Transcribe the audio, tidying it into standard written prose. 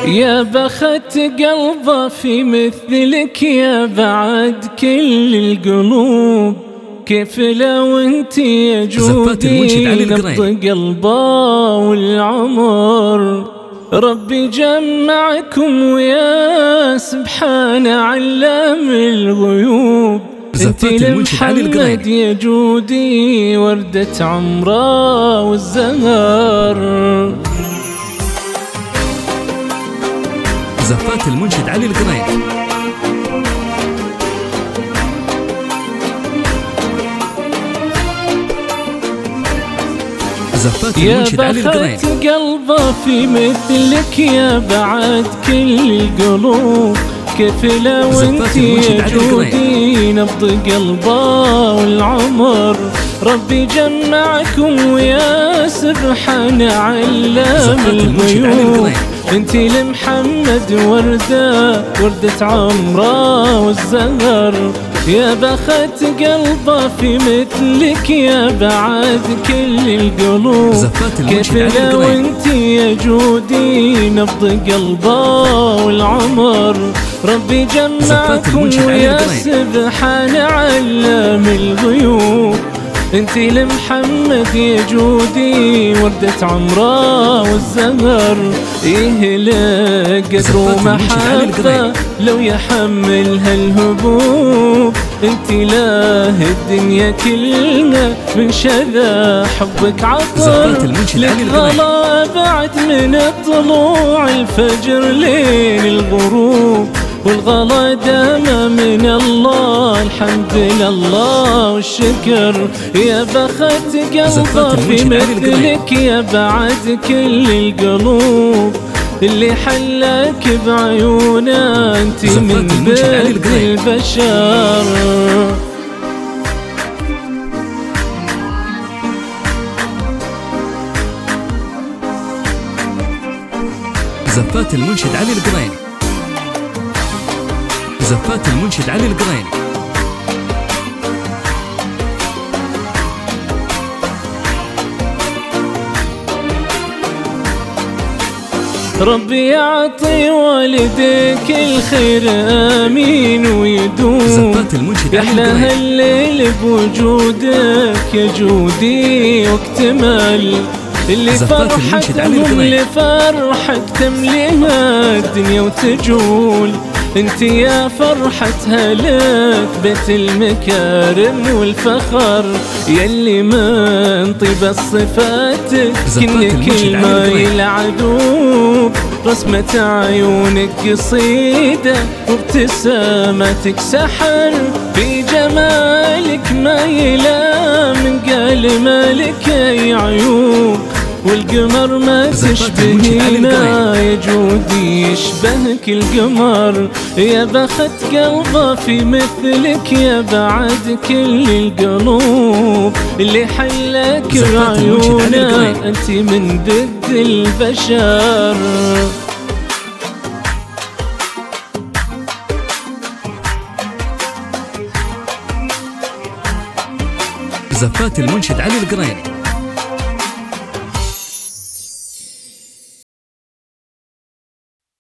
يا بخت قلبه في مثلك يا بعد كل القلوب، كيف لو انت يا جودي نبض قلبه والعمر. ربي جمعكم ويا سبحان علام الغيوب، انت لمحمد يا جودي وردة عمره والزهر. زفات المنشد علي القرين. زفات المنشد علي القرين. يا بخت قلبه في مثلك يا بعد كل القلوب، كيف لو انت يا جودي نبض قلبه والعمر. ربي جمعكم ويا سبحان علام الغيوب، انت لمحمد وردة عمره والزهر. يا بخت قلبه في مثلك يا بعد كل القلوب، كيف لو انت يا جودي نبض قلبه والعمر. ربي جمعكم ويا سبحان علام الغيوب، انت لمحمد يا جودي وردة عمره والزهر. ايه لك قدر ومحبة لو يحملها الهبوب، انت لا الدنيا كلنا من شذا حبك عطر. لك غلا بعد من طلوع الفجر لين الغروب، والغلا داما من الله الحمد لله والشكر. يا بخت قلبه في مثلك يا بعد كل القلوب، اللي حلاك بعيونه انت من بيت البشر. زفات المنشد علي القرين. زفات المنشد علي القرين. ربي يعطي والديك الخير آمين ويدوم، يحلى الليل بوجودك يا جودي واكتمل. اللي فرحتهم لفرحك تمليها الدنيا وتجول، انت يا فرحتها لك بيت المكارم والفخر. يلي من طيب الصفات كنك الماي العذوب، رسمة عيونك قصيدة وابتسامتك سحر. في جمالك ما يلا من قال مالك اي عيوب، والقمر ما تشبهينا يا جودي يشبهك القمر. يا بخت قلبه في مثلك يا بعد كل القلوب، اللي حلك بعيونه انت من ضد البشر. زفات المنشد علي القرين.